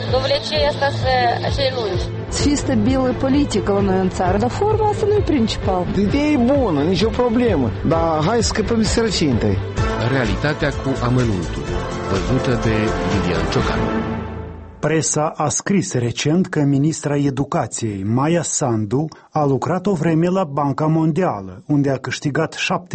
de obicei asta cei lungi. Să fie stabilă politică la noi în țară, dar forma asta nu e principal. Ideea e bună, nicio problemă, dar hai să scăpăm de sărăcie întâi. Realitatea cu amănuntul, văzută de Lilian Ciocan. Presa a scris recent că ministra Educației, Maia Sandu, a lucrat o vreme la Banca Mondială, unde a câștigat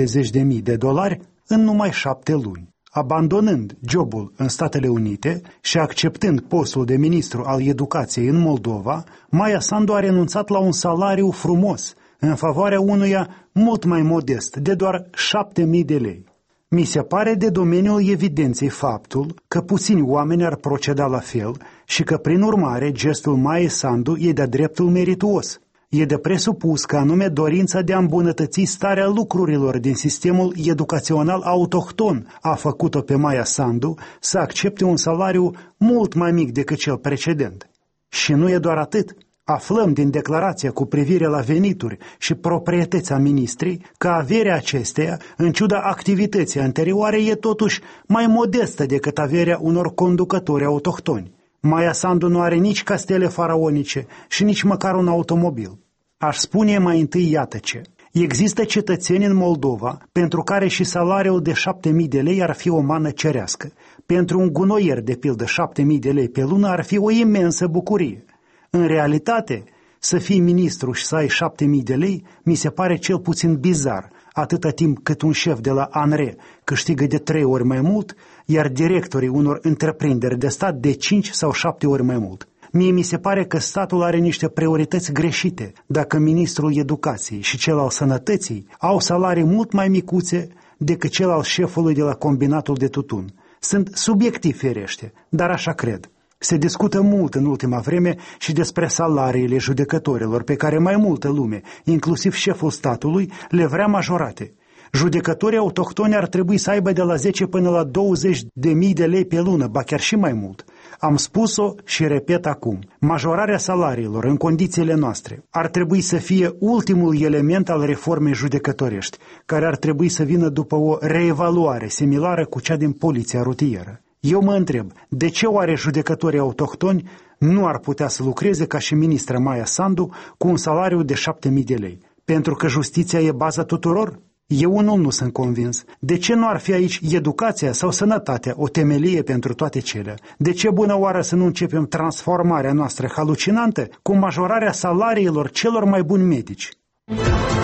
$70.000 în numai 7 luni. Abandonând jobul în Statele Unite și acceptând postul de ministru al educației în Moldova, Maia Sandu a renunțat la un salariu frumos, în favoarea unuia mult mai modest, de doar 7.000 de lei. Mi se pare de domeniul evidenței faptul că puțini oameni ar proceda la fel și că, prin urmare, gestul Maiei Sandu e de-a dreptul merituos. E de presupus că anume dorința de a îmbunătăți starea lucrurilor din sistemul educațional autohton a făcut-o pe Maia Sandu să accepte un salariu mult mai mic decât cel precedent. Și nu e doar atât. Aflăm din declarația cu privire la venituri și proprietăți a ministrei că averea acesteia, în ciuda activității anterioare, e totuși mai modestă decât averea unor conducători autohtoni. Maia Sandu nu are nici castele faraonice și nici măcar un automobil. Aș spune mai întâi iată ce. Există cetățeni în Moldova pentru care și salariul de 7.000 de lei ar fi o mană cerească. Pentru un gunoier, de pildă, 7.000 de lei pe lună ar fi o imensă bucurie. În realitate, să fii ministru și să ai 7.000 de lei mi se pare cel puțin bizar, atâta timp cât un șef de la ANRE câștigă de 3 ori mai mult, iar directorii unor întreprinderi de stat de 5 sau 7 ori mai mult. Mie mi se pare că statul are niște priorități greșite dacă ministrul educației și cel al sănătății au salarii mult mai micuțe decât cel al șefului de la combinatul de tutun. Sunt subiectiv, firește, dar așa cred. Se discută mult în ultima vreme și despre salariile judecătorilor pe care mai multă lume, inclusiv șeful statului, le vrea majorate. Judecătorii autohtoni ar trebui să aibă de la 10 până la 20.000 de lei pe lună, ba chiar și mai mult. Am spus-o și repet acum. Majorarea salariilor în condițiile noastre ar trebui să fie ultimul element al reformei judecătorești, care ar trebui să vină după o reevaluare similară cu cea din poliția rutieră. Eu mă întreb, de ce oare judecătorii autohtoni nu ar putea să lucreze ca și ministra Maia Sandu cu un salariu de 7.000 de lei? Pentru că justiția e baza tuturor? Eu unul nu sunt convins. De ce nu ar fi aici educația sau sănătatea o temelie pentru toate cele? De ce bună oară să nu începem transformarea noastră halucinantă cu majorarea salariilor celor mai buni medici?